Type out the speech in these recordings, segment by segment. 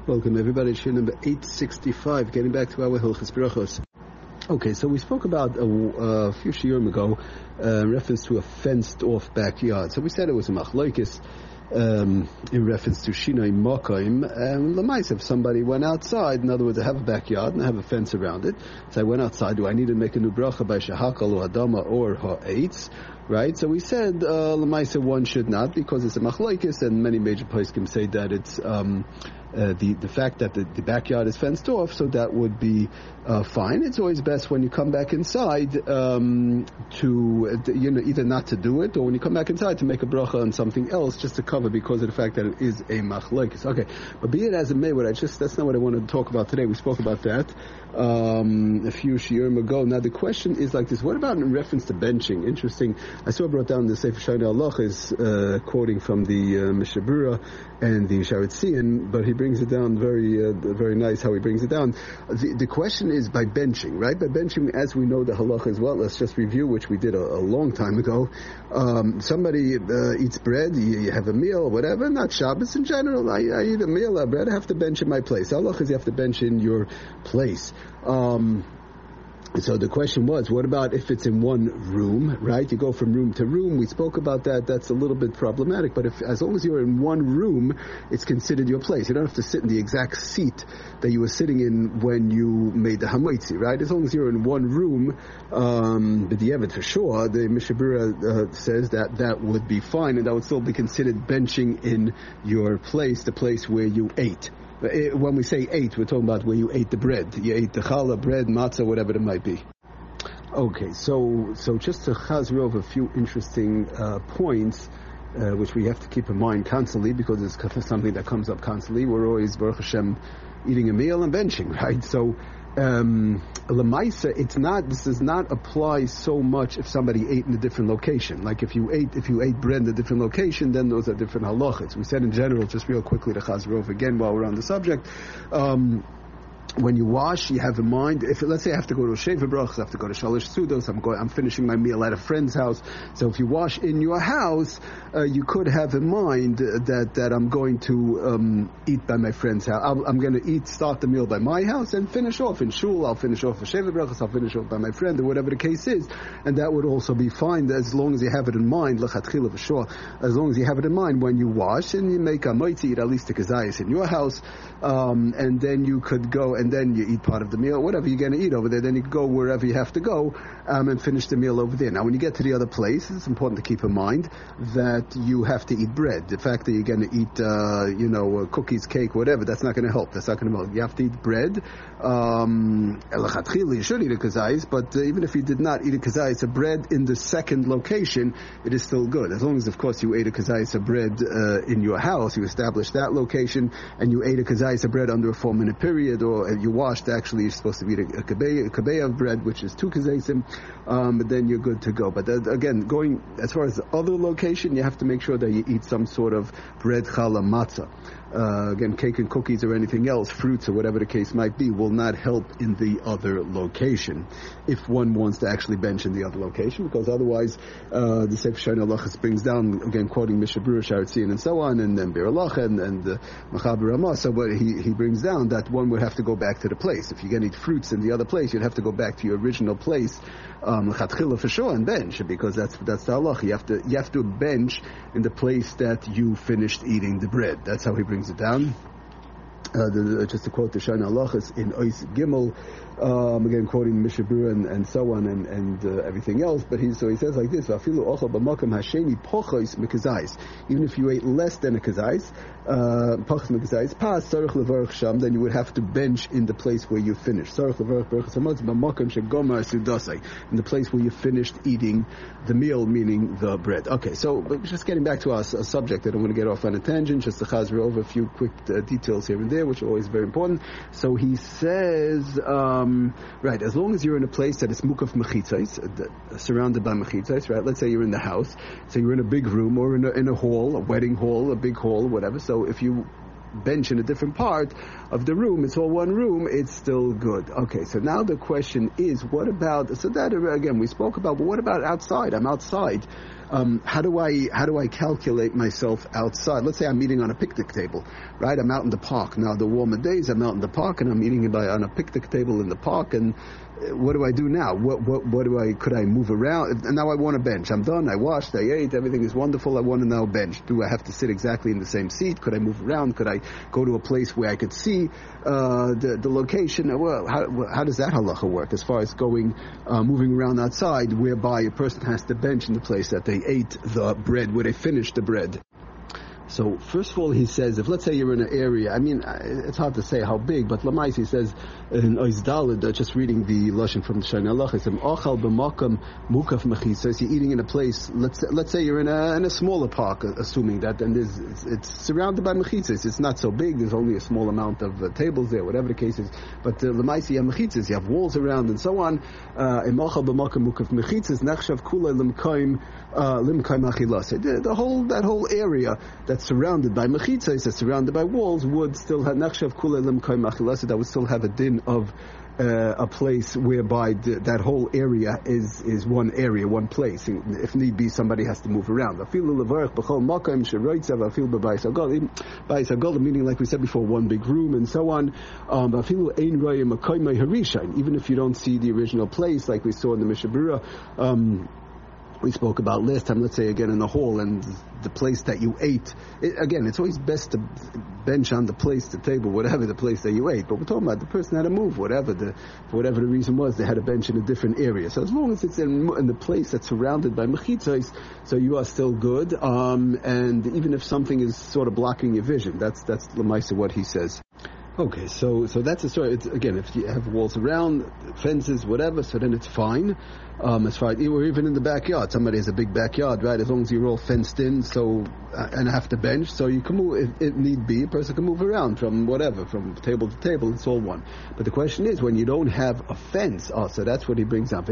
Welcome everybody, Shir number 865, getting back to our Hilchos Brachos. Okay, so we spoke about a few shiurim ago, reference to a fenced-off backyard. So we said it was a machlokes in reference to Shinoi Mokaim. Lamais, if somebody went outside, in other words, I have a backyard and I have a fence around it, so I went outside, do I need to make a new bracha by Shahakal or Hadama or Ha'etz? Right, so we said Lamaisa one should not, because it's a machlokes, and many major poskim say that it's the fact that the backyard is fenced off, so that would be fine. It's always best when you come back inside to either not to do it, or when you come back inside to make a bracha on something else just to cover, because of the fact that it is a machlokes. Okay, but be it as it may, that's not what I wanted to talk about today. We spoke about that a few shiurim ago. Now the question is like this: what about in reference to benching? Interesting. I saw brought down the Sefer Shai Halach is quoting from the Mishnah Berurah and the Sharetzion, but he brings it down very nice how he brings it down. The question is by benching, right? By benching, as we know the halacha as well. Let's just review, which we did a long time ago. Somebody eats bread, you have a meal, whatever, not Shabbos in general. I eat a meal, a bread, I have to bench in my place. Halacha is you have to bench in your place. So the question was, what about if it's in one room, right? You go from room to room. We spoke about that. That's a little bit problematic. But as long as you're in one room, it's considered your place. You don't have to sit in the exact seat that you were sitting in when you made the hamoitzi, right? As long as you're in one room, b'diavad for sure, the Mishnah Berurah says that would be fine, and that would still be considered benching in your place, the place where you ate. When we say ate, we're talking about where you ate the bread. You ate the challah, bread, matzah, whatever it might be. Okay, so just to chazer over a few interesting points, which we have to keep in mind constantly, because it's something that comes up constantly. We're always, Baruch Hashem, eating a meal and benching, right? So, Lamaisa, this does not apply so much if somebody ate in a different location. Like if you ate bread in a different location, then those are different halachas. We said in general, just real quickly to chazer over again while we're on the subject, when you wash, you have in mind, if let's say I have to go to a Sheva Brachos, I have to go to Shalosh Sudos, I'm finishing my meal at a friend's house. So if you wash in your house, you could have in mind that I'm going to eat by my friend's house. I'm going to start the meal by my house and finish off in shul. I'll finish off a Sheva Brachos, I'll finish off by my friend, or whatever the case is. And that would also be fine, as long as you have it in mind, l'chatchila for sure, as long as you have it in mind when you wash and you make a moitzi, eat at least a kazayas in your house, and then you could go and then you eat part of the meal, whatever you're going to eat over there, then you go wherever you have to go and finish the meal over there. Now, when you get to the other place, it's important to keep in mind that you have to eat bread. The fact that you're going to eat, cookies, cake, whatever, that's not going to help. That's not going to help. You have to eat bread. You should eat a kazayis, but even if you did not eat a kazayis of bread in the second location, it is still good. As long as, of course, you ate a kazayis of bread in your house, you established that location, and you ate a kazayis of bread under a 4-minute period, or you washed, actually, you're supposed to eat a kabeya of bread, which is 2 kazaysim, but then you're good to go. But again, going as far as the other location, you have to make sure that you eat some sort of bread, challah, matzah. Again, cake and cookies or anything else, fruits or whatever the case might be, will not help in the other location if one wants to actually bench in the other location, because otherwise the Sefer Shai Halach brings down, again quoting Mishnah Berurah, Sharetzion, and so on, and then Bir Halacha and Machaber Ramah. So what he brings down, that one would have to go back to the place. If you're going to eat fruits in the other place, you'd have to go back to your original place, chatchila for sure, and bench, because that's the halacha. You have to bench in the place that you finished eating the bread. That's how he brings it down. Just to quote the Shai Halach in Ois Gimel, again quoting Mishnah Berurah and so on and everything else. But he says like this: even if you ate less than a kazayis, then you would have to bench in the place where you finished. In the place where you finished eating the meal, meaning the bread. Okay, so just getting back to our subject, I don't want to get off on a tangent, just to chazer over a few quick details here and there, which are always very important. So he says, right, as long as you're in a place that is mukaf mechitzais, surrounded by mechitzais, right? Let's say you're in the house, so you're in a big room or in a hall, a wedding hall, a big hall, whatever. So if you bench in a different part of the room, it's all one room, it's still good. Okay, so now the question is, what about, so that again we spoke about, but what about outside? I'm outside. How do I calculate myself outside? Let's say I'm eating on a picnic table, right? I'm out in the park. Now the warmer days, I'm out in the park and I'm eating on a picnic table in the park, and what do I do now? Could I move around? And now I want a bench. I'm done, I washed, I ate, everything is wonderful, I want to now bench. Do I have to sit exactly in the same seat? Could I move around? Could I go to a place where I could see the location? Well, how does that halacha work as far as moving around outside, whereby a person has to bench in the place that they ate the bread, where they finished the bread? So first of all, he says, if let's say you're in an area, I mean, it's hard to say how big, but Lamais, he says in Ois Daled, just reading the lashon from the Shana Alach, he says, "Ochal b'makam mukaf mechitza." So you're eating in a place. Let's say you're in a smaller park, assuming that, and it's surrounded by mechitzas. It's not so big. There's only a small amount of tables there, whatever the case is. But Lamais, you have mechitzas. You have walls around and so on. Ochal b'makam mukaf mechitzas nachshav kula limkaim achilas. That whole area that's surrounded by mechitzas, that's surrounded by walls, would still have nachshav kula limkaim achilas. That would still have a din of a place whereby that whole area is one area, one place. If need be, somebody has to move around. Meaning, like we said before, one big room and so on. Even if you don't see the original place, like we saw in the Mishnah Berurah, we spoke about last time, let's say again in the hall, and the place that you ate, again, it's always best to bench on the place, the table, whatever the place that you ate, but we're talking about the person had to move, for whatever the reason was, they had a bench in a different area. So as long as it's in the place that's surrounded by mechitzos, so you are still good, and even if something is sort of blocking your vision, that's Lamaisa what he says. Okay, so that's the story. It's, again, if you have walls around, fences, whatever, so then it's fine. As far as, or even in the backyard, somebody has a big backyard, right? As long as you're all fenced in, and have to bench, so you can move, if it need be, a person can move around from table to table, it's all one. But the question is, when you don't have a fence, so that's what he brings up.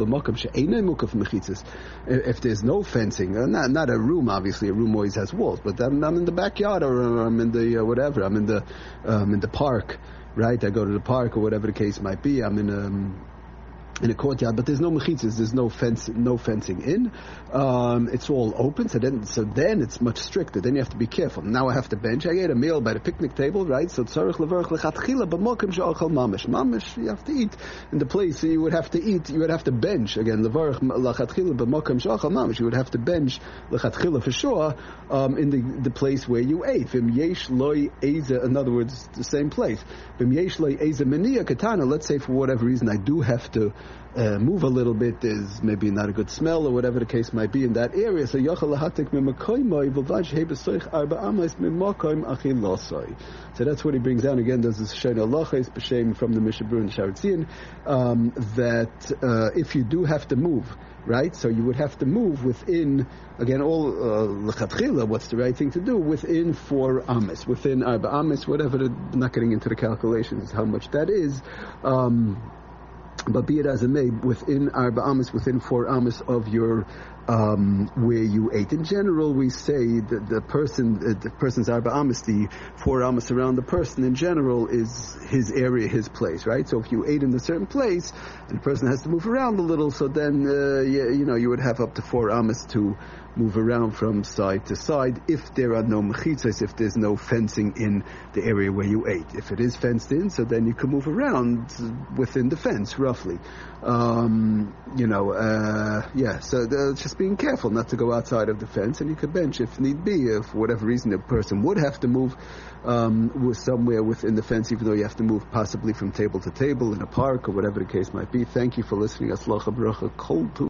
If there's no fencing, not a room, obviously, a room always has walls, but I'm in the backyard, or I'm in the, whatever, I'm in the park, right? I go to the park, or whatever the case might be, I'm in a courtyard, but there's no mechitzas, there's no fencing in. It's all open, so then it's much stricter. Then you have to be careful. Now I have to bench. I ate a meal by the picnic table, right? So tzarich levarach lechatchila b'mokim she'achal mamish. Mamish, you have to eat in the place you would have to eat. You would have to bench again. Levarach lechatchila b'mokim she'achal mamish. You would have to bench lechatchila for sure in the place where you ate. V'im yesh loy eza. In other words, the same place. V'im yesh loy eza meniya katana. Let's say for whatever reason I do have to move a little bit, there's maybe not a good smell or whatever the case might be in that area. So so that's what he brings down again. There's this Shana Alachis b'shem from the Mishnah Berurah and Sharetzion, that if you do have to move, right? So you would have to move within, again, all l'chatchila, what's the right thing to do? Within 4 ames, within arba ames, whatever. Not getting into the calculations how much that is. But be it as it may, within arba ames, within 4 ames of your where you ate. In general, we say that the person's arba ames, the 4 ames around the person in general, is his area, his place, right? So if you ate in a certain place and the person has to move around a little, so then you would have up to 4 ames to move around from side to side if there are no mechitzas, if there's no fencing in the area where you ate. If it is fenced in, so then you can move around within the fence, roughly. So just being careful not to go outside of the fence, and you could bench if need be. If for whatever reason the person would have to move somewhere within the fence, even though you have to move possibly from table to table in a park or whatever the case might be. Thank you for listening. Aslacha bracha kol tu.